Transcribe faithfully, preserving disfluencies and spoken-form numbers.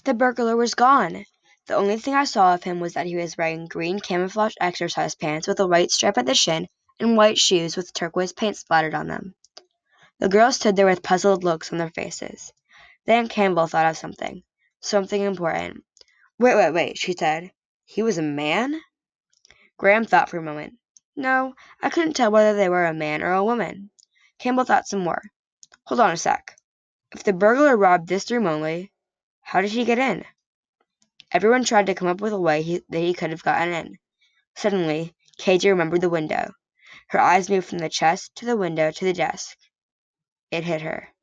The burglar was gone. The only thing I saw of him was that he was wearing green camouflage exercise pants with a white stripe at the shin and white shoes with turquoise paint splattered on them. The girls stood there with puzzled looks on their faces. Then Campbell thought of something. Something important. "Wait, wait, wait," she said. "He was a man?" Graham thought for a moment. "No, I couldn't tell whether they were a man or a woman." Campbell thought some more. "Hold on a sec. If the burglar robbed this room only, how did he get in?" Everyone tried to come up with a way he, that he could have gotten in. Suddenly, K J remembered the window. Her eyes moved from the chest to the window to the desk. It hit her.